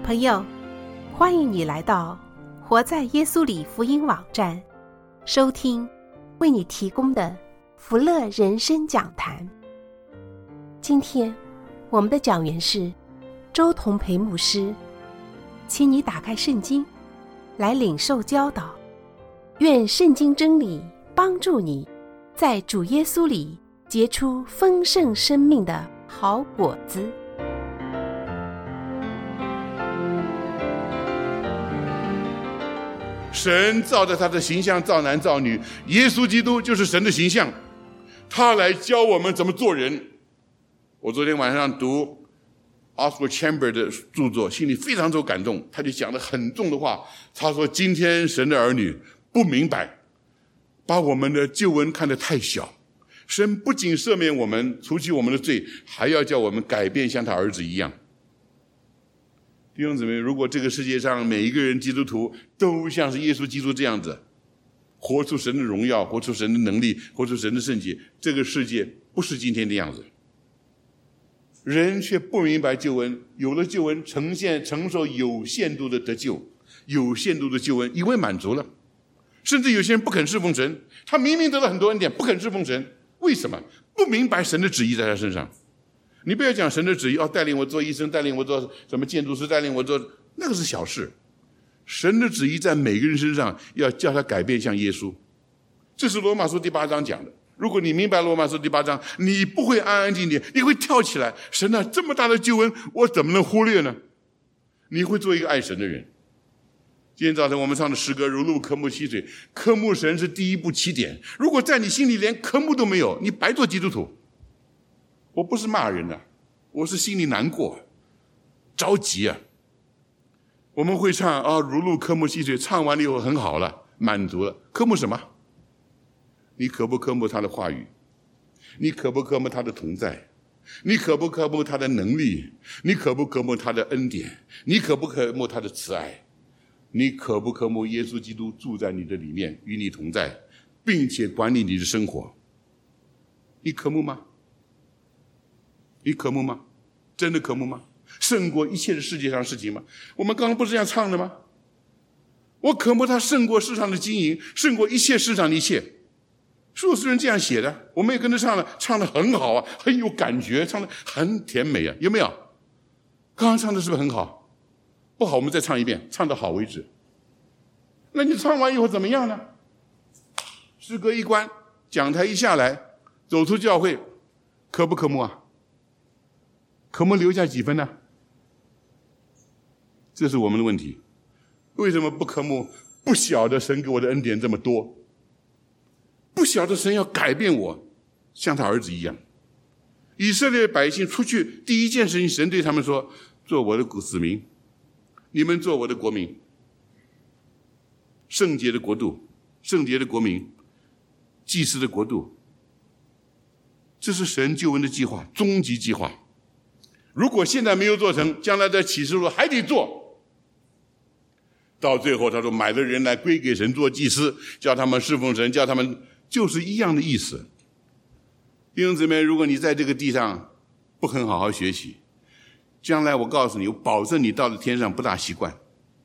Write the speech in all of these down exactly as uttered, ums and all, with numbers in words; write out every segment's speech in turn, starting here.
朋友，欢迎你来到活在耶稣里福音网站，收听为你提供的福乐人生讲坛。今天我们的讲员是周同培牧师，请你打开圣经来领受教导，愿圣经真理帮助你在主耶稣里结出丰盛生命的好果子。 神照着他的形象造男造女，耶稣基督就是神的形象，他来教我们怎么做人。我昨天晚上读 Oswald Chambers 的著作，心里非常受感动，他就讲了很重的话。他说今天神的儿女不明白，把我们的救恩看得太小，神不仅赦免我们，除去我们的罪，还要叫我们改变像他儿子一样。弟兄姊妹，如果这个世界上每一个人基督徒都像是耶稣基督这样子，活出神的荣耀，活出神的能力，活出神的圣洁，这个世界不是今天的样子。人却不明白救恩，有了救恩呈现承受有限度的得救，有限度的救恩以为满足了。甚至有些人不肯侍奉神，他明明得到很多恩典，不肯侍奉神，为什么？不明白神的旨意在他身上。你不要讲神的旨意，要、哦、带领我做医生，带领我做什么建筑师，带领我做，那个是小事。神的旨意在每个人身上，要叫他改变像耶稣。这是罗马书第八章讲的。如果你明白罗马书第八章，你不会安安静静，你会跳起来，神啊，这么大的救恩我怎么能忽略呢？你会做一个爱神的人。今天早晨我们唱的诗歌如鹿渴慕溪水，渴慕神是第一步起点。如果在你心里连渴慕都没有，你白做基督徒。我不是骂人的、啊，我是心里难过着急啊。我们会唱啊，如鹿渴慕溪水，唱完了以后很好了，满足了。渴慕什么？你渴不渴慕他的话语？你渴不渴慕他的同在？你渴不渴慕他的能力？你渴不渴慕他的恩典？你渴不渴慕他的慈爱？你渴不渴慕耶稣基督住在你的里面，与你同在，并且管理你的生活？你渴慕吗？你渴慕吗？真的渴慕吗？胜过一切的世界上事情吗？我们刚刚不是这样唱的吗？我渴慕他胜过世上的金银，胜过一切世上的一切。数十人这样写的，我们也跟着唱了，唱得很好啊，很有感觉，唱得很甜美啊，有没有？刚刚唱的是不是很好？不好我们再唱一遍，唱得好为止。那你唱完以后怎么样呢？诗歌一关，讲台一下来，走出教会，渴不渴慕啊？渴慕留下几分呢？这是我们的问题。为什么不渴慕？不晓得神给我的恩典这么多，不晓得神要改变我像他儿子一样。以色列百姓出去第一件事情，神对他们说，做我的子民，你们做我的国民，圣洁的国度，圣洁的国民，祭司的国度。这是神救恩的计划，终极计划。如果现在没有做成，将来在启示录还得做。到最后他说，买了人来归给神做祭司，叫他们侍奉神，叫他们，就是一样的意思。弟兄姊妹，如果你在这个地上不肯好好学习，将来我告诉你，我保证你到了天上不大习惯。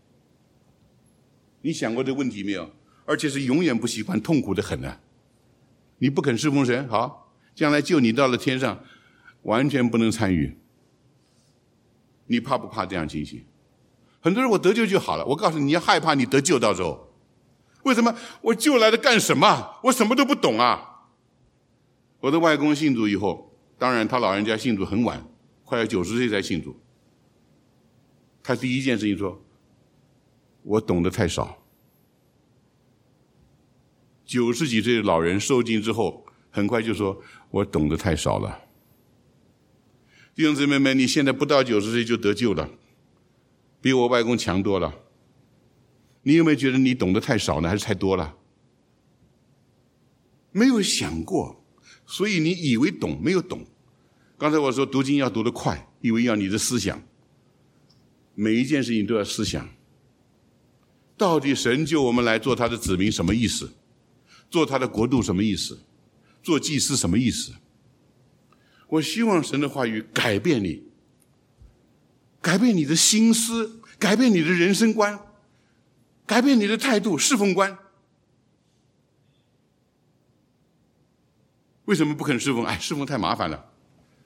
你想过这个问题没有？而且是永远不习惯，痛苦的很啊。你不肯侍奉神，好，将来救你到了天上，完全不能参与。你怕不怕这样情形？很多人我得救就好了，我告诉你，你要害怕你得救到时候。为什么？我救来的干什么？我什么都不懂啊。我的外公信主以后，当然他老人家信主很晚，快要九十岁才信主。他第一件事情说，我懂得太少。九十几岁的老人受浸之后，很快就说，我懂得太少了。弟兄姊妹们，你现在不到九十岁就得救了，比我外公强多了。你有没有觉得你懂得太少呢，还是太多了？没有想过，所以你以为懂，没有懂。刚才我说读经要读得快，因为要你的思想，每一件事情都要思想。到底神救我们来做他的子民什么意思？做他的国度什么意思？做祭司什么意思？我希望神的话语改变你，改变你的心思， 改变你的人生观，改变你的态度、侍奉观。为什么不肯侍奉？哎，侍奉太麻烦了。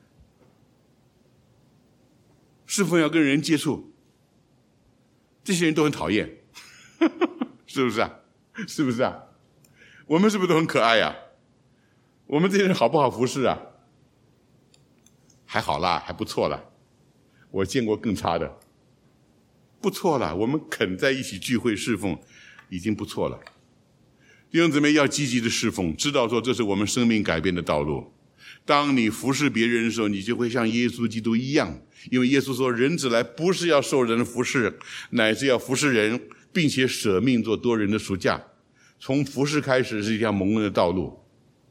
侍奉要跟人接触，这些人都很讨厌，是不是啊？是不是啊？我们是不是都很可爱呀、啊？我们这些人好不好服侍啊？还好啦，还不错啦。我见过更差的，不错了。我们肯在一起聚会侍奉，已经不错了。弟兄姊妹要积极的侍奉，知道说这是我们生命改变的道路。当你服侍别人的时候，你就会像耶稣基督一样，因为耶稣说人子来不是要受人服侍，乃是要服侍人，并且舍命做多人的赎价。从服侍开始是一条蒙恩的道路。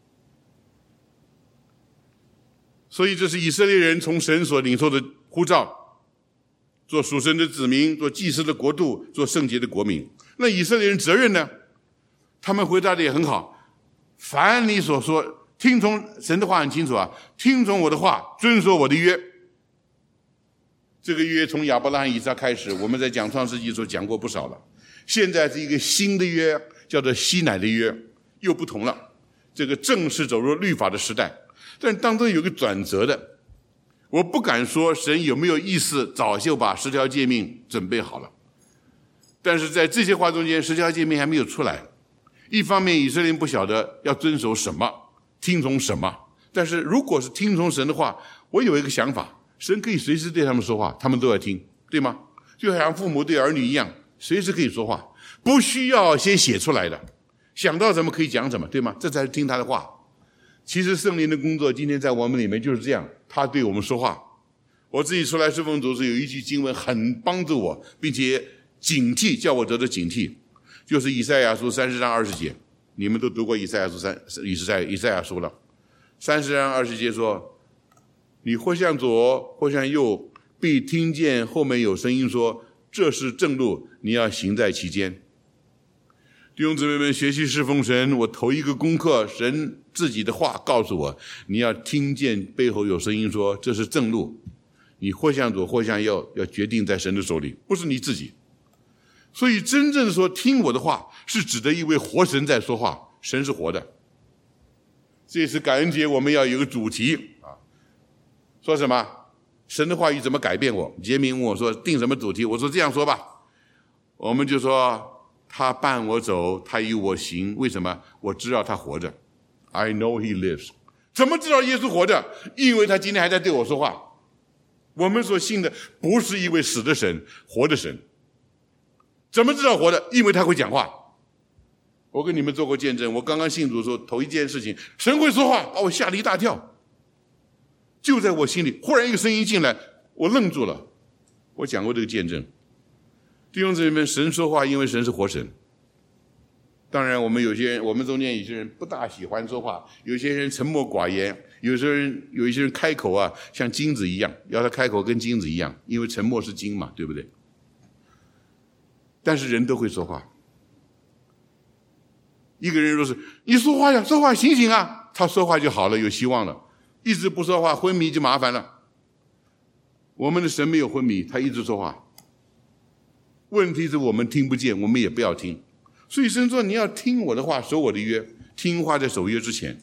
所以这是以色列人从神所领受的呼召，做属神的子民，做祭司的国度，做圣洁的国民。那以色列人责任呢？他们回答的也很好，凡你所说，听从神的话很清楚啊，听从我的话，遵守我的约。这个约从亚伯拉罕、以撒开始，我们在讲创世纪的时候讲过不少了。现在是一个新的约，叫做西乃的约，又不同了。这个正式走入律法的时代，但当中有个转折的。我不敢说神有没有意思早就把十条诫命准备好了，但是在这些话中间，十条诫命还没有出来。一方面以色列人不晓得要遵守什么，听从什么，但是如果是听从神的话，我有一个想法，神可以随时对他们说话，他们都要听，对吗？就好像父母对儿女一样，随时可以说话，不需要先写出来的，想到什么可以讲什么，对吗？这才是听他的话。其实圣灵的工作今天在我们里面就是这样，他对我们说话。我自己出来侍奉主时有一句经文很帮助我，并且警惕，叫我得到警惕，就是以赛亚书三十章二十节。你们都读过以赛亚书三以赛以赛亚书了。三十章二十节说，你或向左或向右，必听见后面有声音说，这是正路，你要行在其间。弟兄姊妹们，学习侍奉神，我头一个功课，神自己的话告诉我，你要听见背后有声音说，这是正路，你或向左或向右，要决定在神的手里，不是你自己。所以真正说听我的话，是指的一位活神在说话，神是活的。这次感恩节我们要有个主题啊，说什么？神的话语怎么改变我？杰明问我说定什么主题？我说这样说吧，我们就说他伴我走，他与我行。为什么？我知道他活着。I know he lives。 怎么知道耶稣活着？因为他今天还在对我说话。我们所信的不是一位死的神，活的神。怎么知道活的？因为他会讲话。我跟你们做过见证，我刚刚信主的时候，头一件事情，神会说话，把我吓了一大跳。就在我心里，忽然一个声音进来，我愣住了。我讲过这个见证。弟兄姊妹们，神说话，因为神是活神。当然我们有些人，我们中间有些人不大喜欢说话，有些人沉默寡言，有些人有一些人开口啊像金子一样，要他开口跟金子一样，因为沉默是金嘛，对不对？但是人都会说话。一个人若是你说话呀，说话醒醒啊，他说话就好了，有希望了。一直不说话，昏迷就麻烦了。我们的神没有昏迷，他一直说话。问题是我们听不见，我们也不要听。所以神说你要听我的话，守我的约。听话在守约之前。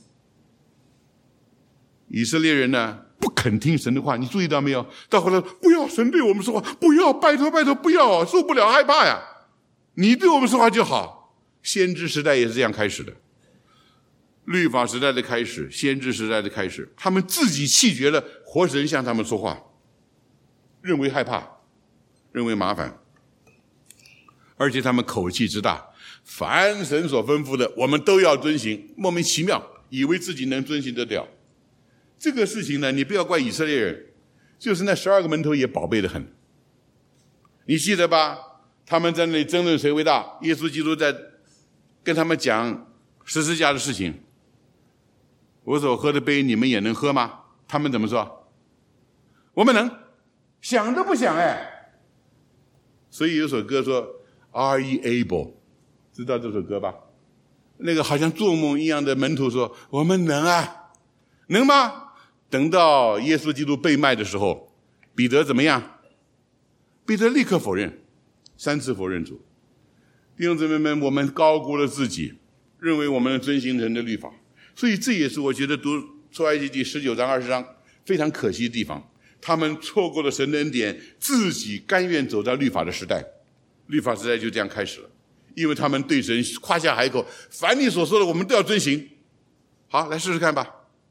以色列人呢不肯听神的话，你注意到没有？到后来不要神对我们说话，不要，拜托拜托不要，受不了害怕呀，你对我们说话就好。先知时代也是这样开始的，律法时代的开始，先知时代的开始，他们自己弃绝了活神向他们说话，认为害怕，认为麻烦，而且他们口气之大，凡神所吩咐的我们都要遵行，莫名其妙以为自己能遵行得了。这个事情呢，你不要怪以色列人，就是那十二个门徒也宝贝得很。你记得吧？他们在那里争论谁为大，耶稣基督在跟他们讲十字架的事情。我所喝的杯你们也能喝吗？他们怎么说？我们能，想都不想哎。所以有首歌说 Are ye able？ 知道这首歌吧？那个好像做梦一样的门徒说我们能啊，能吗？等到耶稣基督被卖的时候，彼得怎么样？彼得立刻否认， 三次否认主。弟兄姊妹们，我们高估了自己，认为我们能遵行神的律法，所以这也是我觉得读出埃及记十九章二十章非常可惜的地方。他们错过了神的恩典，自己甘愿走到律法的时代，律法时代就这样开始了。因为他们对神夸下海口，凡你所说的我们都要遵行。好，来试试看吧。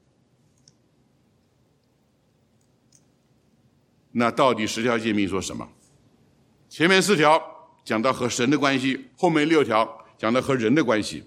那到底十条诫命说什么？前面四条讲到和神的关系，后面六条讲到和人的关系。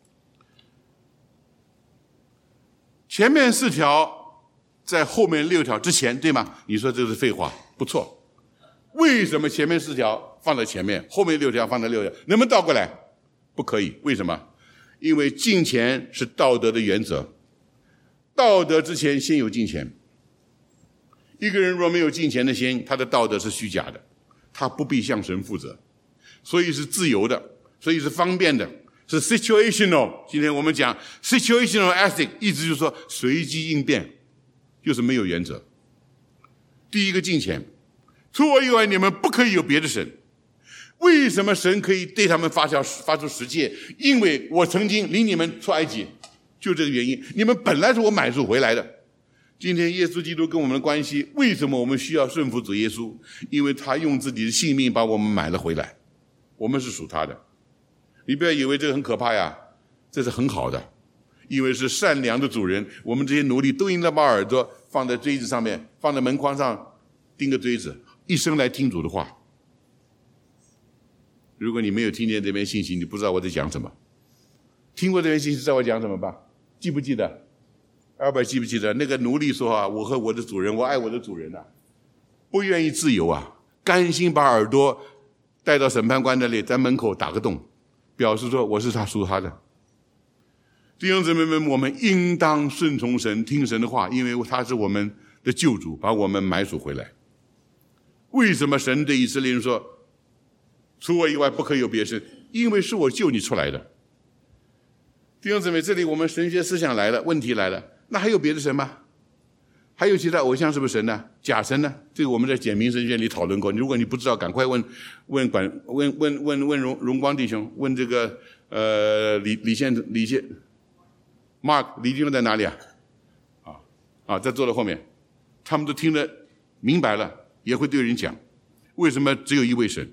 前面四条在后面六条之前，对吗？你说这是废话，不错。为什么前面四条放在前面，后面六条放在六条？能不能倒过来？不可以。为什么？因为敬虔是道德的原则，道德之前先有敬虔。一个人若没有敬虔的心，他的道德是虚假的，他不必向神负责，所以是自由的，所以是方便的，是 situational。 今天我们讲 situational ethic， 意思就是说随机应变，就是没有原则。第一个敬虔，除我以外你们不可以有别的神。为什么神可以对他们发下发出十诫？因为我曾经领你们出埃及，就这个原因。你们本来是我买赎回来的。今天耶稣基督跟我们的关系，为什么我们需要顺服主耶稣？因为他用自己的性命把我们买了回来，我们是属他的。你不要以为这个很可怕呀，这是很好的，因为是善良的主人。我们这些奴隶都应该把耳朵放在锥子上面，放在门框上钉个锥子，一生来听主的话。如果你没有听见这边信息，你不知道我在讲什么。听过这边信息知道我讲什么吧？记不记得？二百记不记得那个奴隶说啊，我和我的主人，我爱我的主人啊，不愿意自由啊，甘心把耳朵带到审判官那里，在门口打个洞，表示说我是他属他的。弟兄姊妹们，我们应当顺从神，听神的话，因为他是我们的救主，把我们买赎回来。为什么神对以色列人说，除我以外不可以有别神？因为是我救你出来的。弟兄姊妹，这里我们神学思想来了，问题来了，那还有别的神吗？还有其他偶像是不是神呢？假神呢？这个我们在简明神学里讨论过，如果你不知道，赶快问问管问问问问荣荣光弟兄，问这个呃李李宪李宪 Mark 李弟兄在哪里啊？啊啊，在坐在后面，他们都听得明白了，也会对人讲，为什么只有一位神？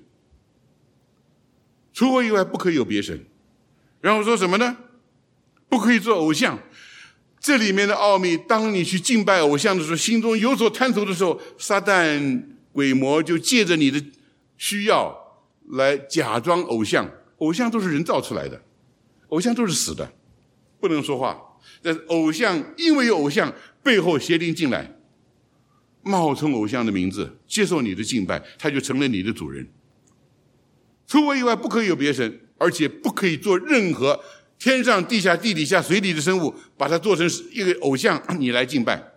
除我以外不可以有别神。然后说什么呢？不可以做偶像。这里面的奥秘，当你去敬拜偶像的时候，心中有所贪图的时候，撒旦鬼魔就借着你的需要来假装偶像。偶像都是人造出来的，偶像都是死的，不能说话。但是偶像因为有偶像背后邪灵进来，冒充偶像的名字，接受你的敬拜，他就成了你的主人。除我以外不可以有别神，而且不可以做任何天上地下地底下水里的生物，把它做成一个偶像，你来敬拜。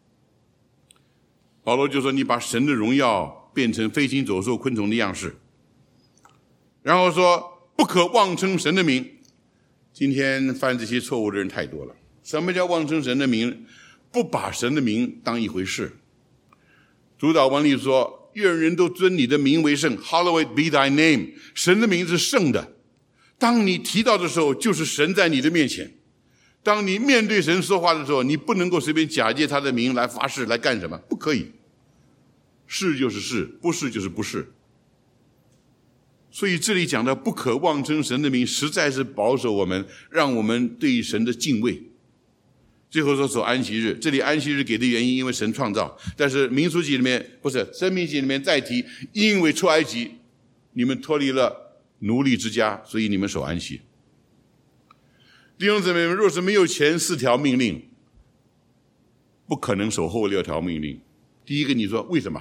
保罗就说，你把神的荣耀变成飞禽走兽昆虫的样式。然后说不可妄称神的名。今天犯这些错误的人太多了。什么叫妄称神的名？不把神的名当一回事。主祷文里说，愿人都尊你的名为圣， Hallowed be thy name。 神的名是圣的，当你提到的时候，就是神在你的面前。当你面对神说话的时候，你不能够随便假借他的名来发誓，来干什么？不可以。是就是是，不是就是不是。所以这里讲到不可妄称神的名，实在是保守我们，让我们对神的敬畏。最后说守安息日，这里安息日给的原因，因为神创造，但是民数记里面不是，申命记里面再提，因为出埃及你们脱离了奴隶之家，所以你们守安息。弟兄姊妹们，若是没有前四条命令，不可能守后六条命令。第一个，你说为什么？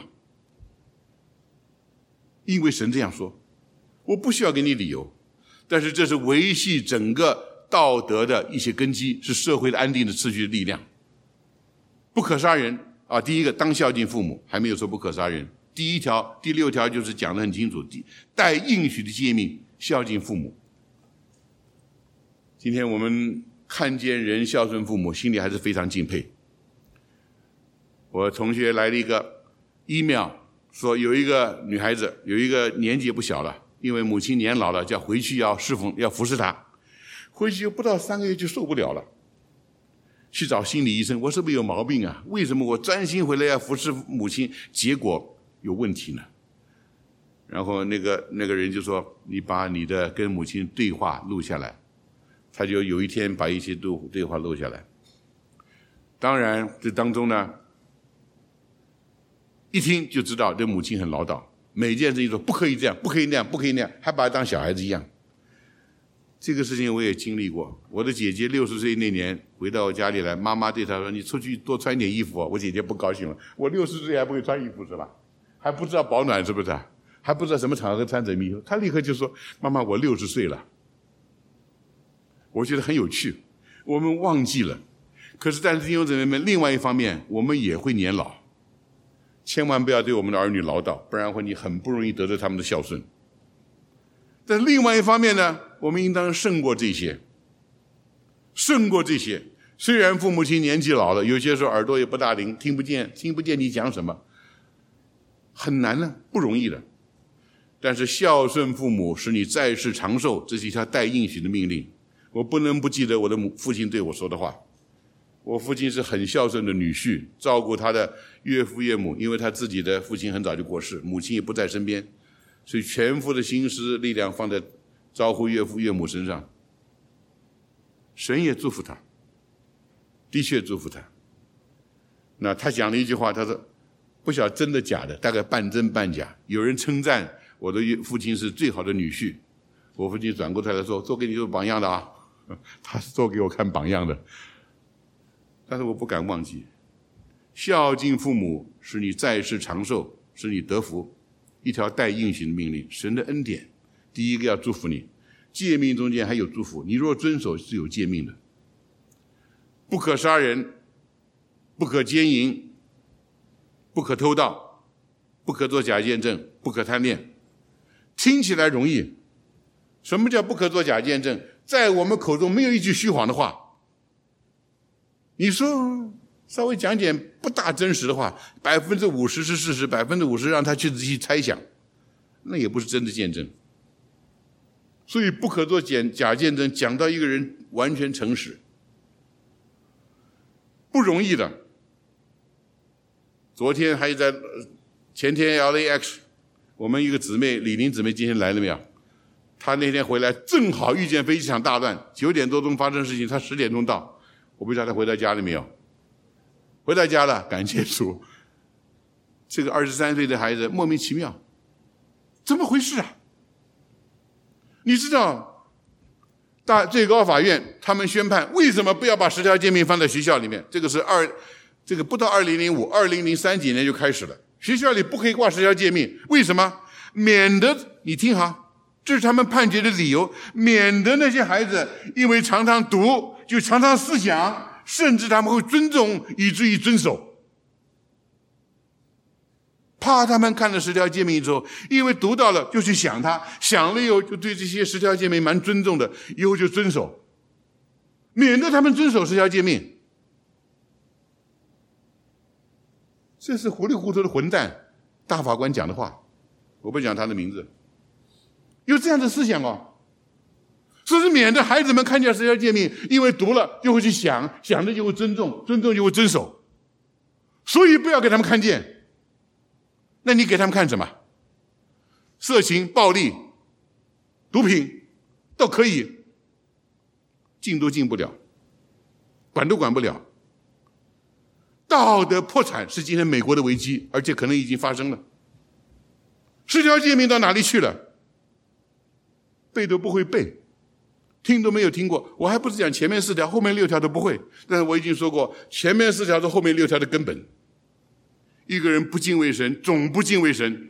因为神这样说，我不需要给你理由，但是这是维系整个道德的一些根基，是社会的安定的秩序的力量。不可杀人啊，第一个当孝敬父母，还没有说不可杀人。第一条第六条就是讲得很清楚，带应许的诫命，孝敬父母。今天我们看见人孝顺父母，心里还是非常敬佩。我同学来了一个 email 说有一个女孩子，有一个年纪也不小了，因为母亲年老了，叫回去要侍奉，要服侍她。回去不到三个月就受不了了，去找心理医生，我是不是有毛病啊？为什么我专心回来要服侍母亲，结果有问题呢？然后那个那个人就说：“你把你的跟母亲对话录下来。”他就有一天把一些对对话录下来。当然，这当中呢，一听就知道这母亲很唠叨，每件事情说不可以这样，不可以那样，不可以那样，还把他当小孩子一样。这个事情我也经历过。我的姐姐六十岁那年回到我家里来，妈妈对她说：“你出去多穿点衣服。”我姐姐不高兴了，我六十岁还不会穿衣服是吧？还不知道保暖是不是？还不知道什么场合穿什么衣服。她立刻就说：“妈妈，我六十岁了。”我觉得很有趣，我们忘记了。可是但是弟兄姊妹们，另外一方面，我们也会年老，千万不要对我们的儿女唠叨，不然会你很不容易得到他们的孝顺。但是另外一方面呢，我们应当胜过这些，胜过这些。虽然父母亲年纪老了，有些时候耳朵也不大灵，听不见，听不见你讲什么，很难呢，不容易的。但是孝顺父母使你在世长寿，这是一条带应许的命令。我不能不记得我的母父亲对我说的话。我父亲是很孝顺的女婿，照顾他的岳父岳母，因为他自己的父亲很早就过世，母亲也不在身边，所以全副的心思力量放在招呼岳父岳母身上。神也祝福他，的确祝福他。那他讲了一句话，他说不晓得真的假的，大概半真半假。有人称赞我的父亲是最好的女婿，我父亲转过头来说：“做给你做榜样的啊。”他是做给我看榜样的。但是我不敢忘记，孝敬父母使你在世长寿，使你得福，一条带应许的命令，神的恩典。第一个要祝福你，诫命中间还有祝福，你若遵守是有诫命的。不可杀人，不可奸淫，不可偷盗，不可作假见证，不可贪恋。听起来容易，什么叫不可作假见证？在我们口中没有一句虚谎的话。你说稍微讲点不大真实的话，百分之五十是事实，百分之五十让他去仔细猜想，那也不是真的见证。所以不可做假见证，讲到一个人完全诚实，不容易的。昨天还在前天 L A X， 我们一个姊妹李玲姊妹今天来了没有？她那天回来正好遇见飞机场大乱，九点多钟发生事情，她十点钟到。我不知道他回到家里没有，回到家了，感谢主。这个二十三岁的孩子莫名其妙，怎么回事啊？你知道，大最高法院他们宣判，为什么不要把十条诫命放在学校里面？这个是二，这个不到二零零五、二零零三几年就开始了，学校里不可以挂十条诫命，为什么？免得你听好，这是他们判决的理由，免得那些孩子因为常常读。就常常思想，甚至他们会尊重，以至于遵守。怕他们看了十条诫命之后，因为读到了就去想它，想了以后就对这些十条诫命蛮尊重的，以后就遵守，免得他们遵守十条诫命。这是糊里糊涂的混蛋大法官讲的话，我不讲他的名字，有这样的思想哦。所以免得孩子们看见十条诫命，因为读了就会去想，想了就会尊重，尊重就会遵守。所以不要给他们看见。那你给他们看什么？色情、暴力、毒品都可以，进都进不了，管都管不了。道德破产是今天美国的危机，而且可能已经发生了。十条诫命到哪里去了？背都不会背。听都没有听过，我还不是讲前面四条，后面六条都不会。但是我已经说过，前面四条是后面六条的根本。一个人不敬畏神，总不敬畏神，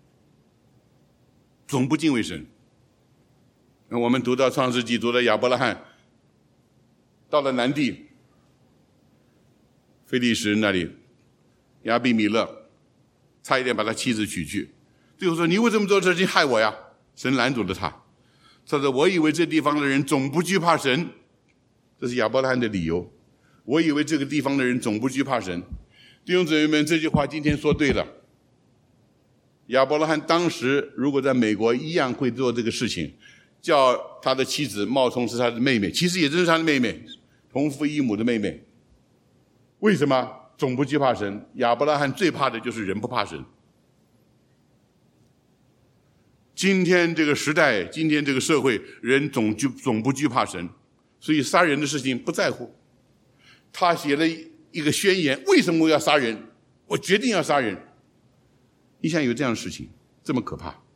总不敬畏神。那我们读到创世纪，读到亚伯拉罕，到了南地，非利士人那里，亚比米勒差一点把他妻子娶去，最后说：“你为什么做这事情害我呀？”神拦阻了他。他说：“我以为这地方的人总不惧怕神。”这是亚伯拉罕的理由。我以为这个地方的人总不惧怕神。弟兄姊妹们，这句话今天说对了。 亚伯拉罕当时如果在美国一样会做这个事情，叫他的妻子冒充是他的妹妹，其实也真是他的妹妹，同父异母的妹妹。为什么？总不惧怕神。亚伯拉罕最怕的就是人不怕神。今天这个时代，今天这个社会，人总惧总不惧怕神，所以杀人的事情不在乎。他写了一个宣言，为什么我要杀人？我决定要杀人。你想有这样的事情，这么可怕？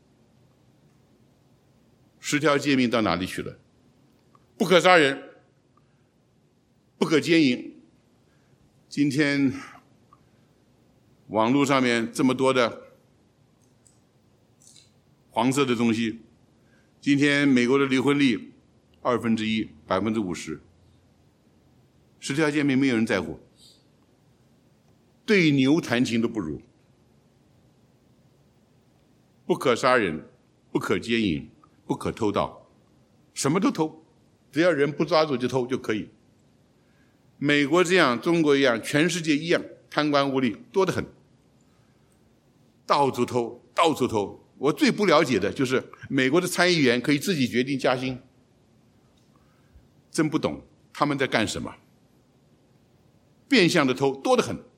十条诫命到哪里去了？不可杀人，不可奸淫。今天网络上面这么多的黄色的东西，今天美国的离婚率二分之一，百分之五十，十条诫命没有人在乎，对牛弹琴都不如。不可杀人，不可奸淫，不可偷盗，什么都偷，只要人不抓住就偷就可以。美国这样，中国一样，全世界一样，贪官污吏多得很，到处偷，到处偷。我最不了解的就是美国的参议员可以自己决定加薪，真不懂他们在干什么。变相的偷多得很，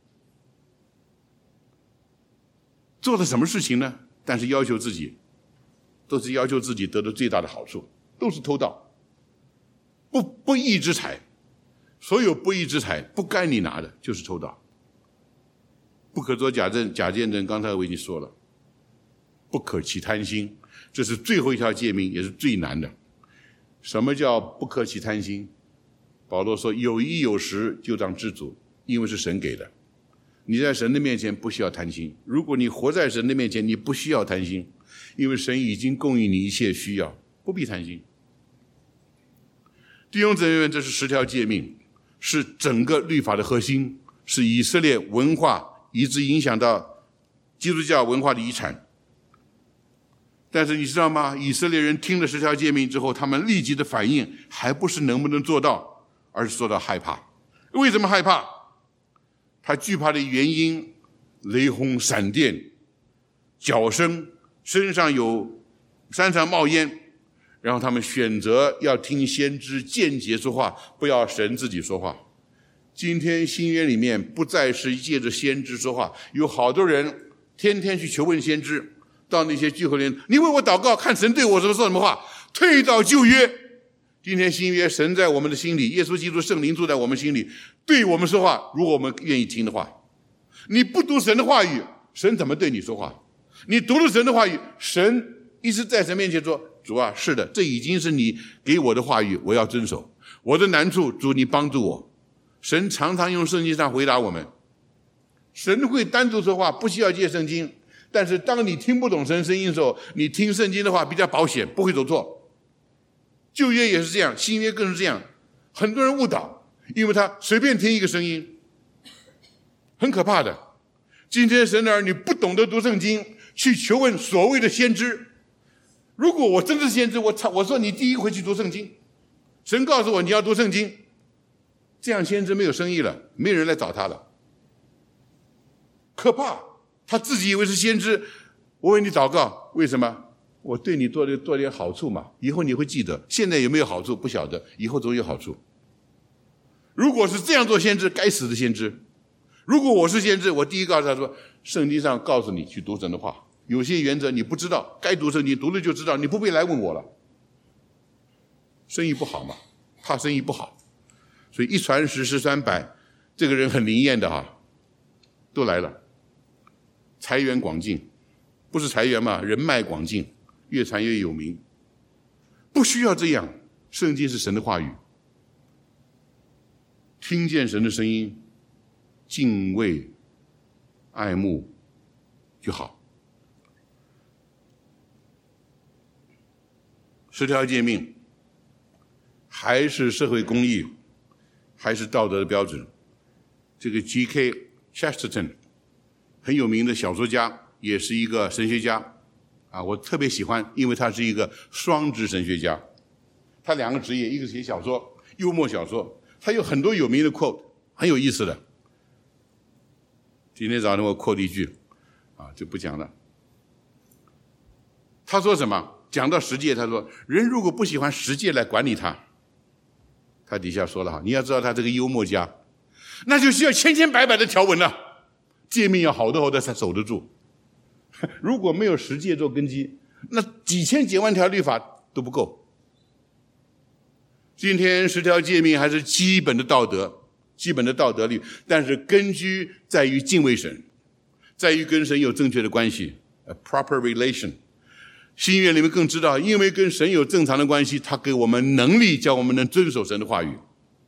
做了什么事情呢？但是要求自己，都是要求自己得到最大的好处，都是偷盗，不不义之财。所有不义之财不该你拿的就是偷盗。不可作假证假见证，刚才我已经说了。不可起贪心，这是最后一条诫命，也是最难的。什么叫不可起贪心？保罗说有衣有食就当知足，因为是神给的。你在神的面前不需要贪心，如果你活在神的面前，你不需要贪心，因为神已经供应你一切需要，不必贪心。弟兄姊妹们，这是十条诫命，是整个律法的核心，是以色列文化一直影响到基督教文化的遗产。但是你知道吗？以色列人听了十条诫命之后，他们立即的反应还不是能不能做到，而是做到害怕。为什么害怕？他惧怕的原因，雷轰闪电，脚声，身上有山上冒烟，然后他们选择要听先知间接说话，不要神自己说话。今天新约里面不再是借着先知说话，有好多人天天去求问先知，到那些聚会里，你为我祷告，看神对我什么说什么话。退到旧约，今天新约，神在我们的心里，耶稣基督圣灵住在我们心里，对我们说话，如果我们愿意听的话。你不读神的话语，神怎么对你说话？你读了神的话语，神一直在神面前说，主啊，是的，这已经是你给我的话语，我要遵守。我的难处，主你帮助我。神常常用圣经上回答我们。神会单独说话，不需要借圣经。但是当你听不懂神声音的时候，你听圣经的话比较保险，不会走错。旧约也是这样，新约更是这样。很多人误导，因为他随便听一个声音，很可怕的。今天神的儿女不懂得读圣经，去求问所谓的先知。如果我真是先知，我我说你第一回去读圣经，神告诉我你要读圣经，这样先知没有生意了，没有人来找他了，可怕。他自己以为是先知，我为你祷告，为什么？我对你做点做点好处嘛，以后你会记得。现在有没有好处不晓得，以后总有好处。如果是这样做先知，该死的先知。如果我是先知，我第一告诉他说，圣经上告诉你去读神的话，有些原则你不知道，该读圣经读了就知道，你不必来问我了。生意不好嘛，怕生意不好，所以一传十，十传百，这个人很灵验的哈，都来了。财源广进，不是财源嘛，人脉广进，越传越有名。不需要这样，圣经是神的话语，听见神的声音，敬畏爱慕就好。十条诫命还是社会公义，还是道德的标准。这个 G K Chesterton很有名的小说家，也是一个神学家啊，我特别喜欢，因为他是一个双职神学家。他两个职业，一个写小说，幽默小说，他有很多有名的 quote， 很有意思的。今天早上我 quote 一句啊，就不讲了。 他说什么？讲到十诫，他说人如果不喜欢十诫来管理他，他底下说了哈，你要知道他这个幽默家，那就需要千千百百的条文了，诫命要好多好多才守得住。如果没有十诫做根基，那几千几万条律法都不够。今天十条诫命还是基本的道德，基本的道德律，但是根基在于敬畏神，在于跟神有正确的关系 ，a proper relation。新约里面更知道，因为跟神有正常的关系，他给我们能力，叫我们能遵守神的话语。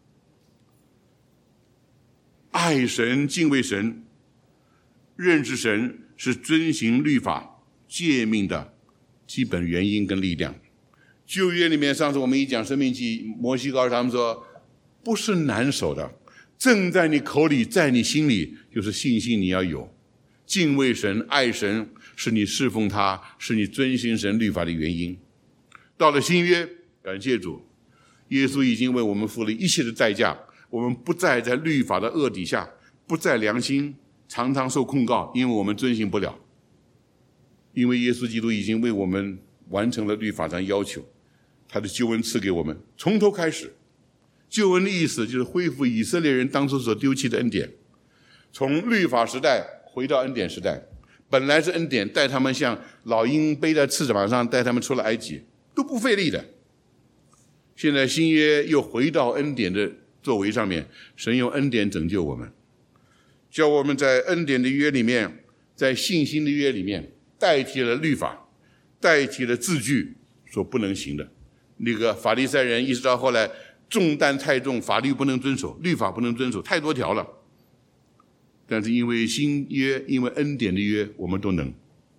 爱神、敬畏神、认识神，是遵行律法诫命的基本原因跟力量。旧约里面，上次我们一讲申命记，摩西告诉他们说，不是难守的，正在你口里，在你心里，就是信心你要有，敬畏神、爱神，是你侍奉他，是你遵行神律法的原因。到了新约，感谢主，耶稣已经为我们付了一切的代价，我们不再在律法的恶底下，不再良心常常受控告，因为我们遵行不了，因为耶稣基督已经为我们完成了律法上要求，他的救恩赐给我们，从头开始。救恩的意思就是恢复以色列人当初所丢弃的恩典，从律法时代回到恩典时代。本来是恩典，带他们像老鹰背在翅膀上，带他们出了埃及，都不费力的。现在新约又回到恩典的作为上面，神用恩典拯救我们，叫我们在恩典的约里面，在信心的约里面，代替了律法，代替了字句所不能行的。那个法利赛人一直到后来重担太重，法律不能遵守，律法不能遵守，太多条了。但是因为新约，因为恩典的约，我们都能。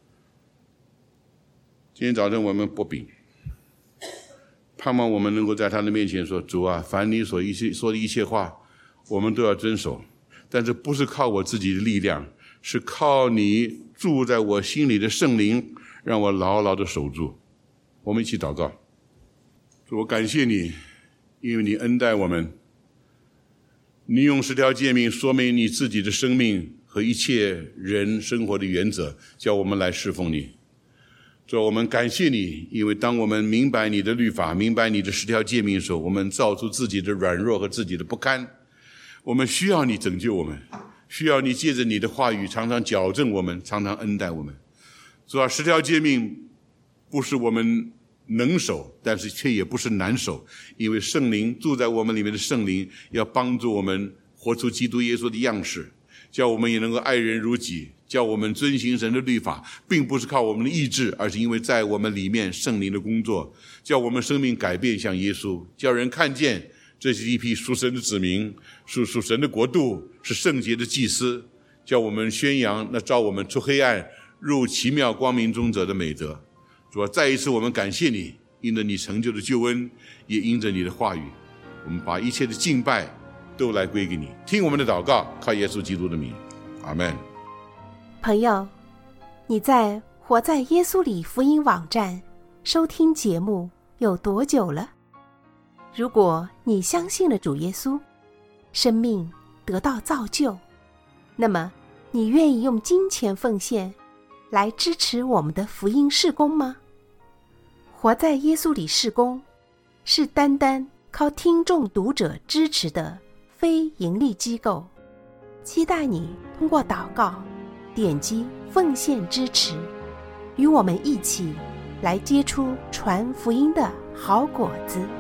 今天早晨我们擘饼，盼望我们能够在他的面前说，主啊，凡你所一切说的一切话，我们都要遵守，但是不是靠我自己的力量，是靠你住在我心里的圣灵，让我牢牢的守住。我们一起祷告。主，我感谢你，因为你恩待我们，你用十条诫命说明你自己的生命和一切人生活的原则，叫我们来侍奉你。主，我们感谢你，因为当我们明白你的律法，明白你的十条诫命的时候，我们造出自己的软弱和自己的不堪，我们需要你拯救我们，需要你借着你的话语常常矫正我们，常常恩待我们。主啊，十条诫命不是我们能守，但是却也不是难守，因为圣灵住在我们里面的圣灵要帮助我们活出基督耶稣的样式，叫我们也能够爱人如己，叫我们遵行神的律法，并不是靠我们的意志，而是因为在我们里面圣灵的工作，叫我们生命改变像耶稣，叫人看见这是一批属神的子民，属属神的国度，是圣洁的祭司，叫我们宣扬那召我们出黑暗入奇妙光明中者的美德。主啊，再一次我们感谢你，因着你成就的救恩，也因着你的话语，我们把一切的敬拜都来归给你。听我们的祷告，靠耶稣基督的名，阿们。 朋友，你在活在耶稣里福音网站收听节目有多久了？如果你相信了主耶稣，生命得到造就，那么你愿意用金钱奉献来支持我们的福音事工吗？活在耶稣里事工是单单靠听众读者支持的非盈利机构，期待你通过祷告点击奉献支持，与我们一起来结出传福音的好果子。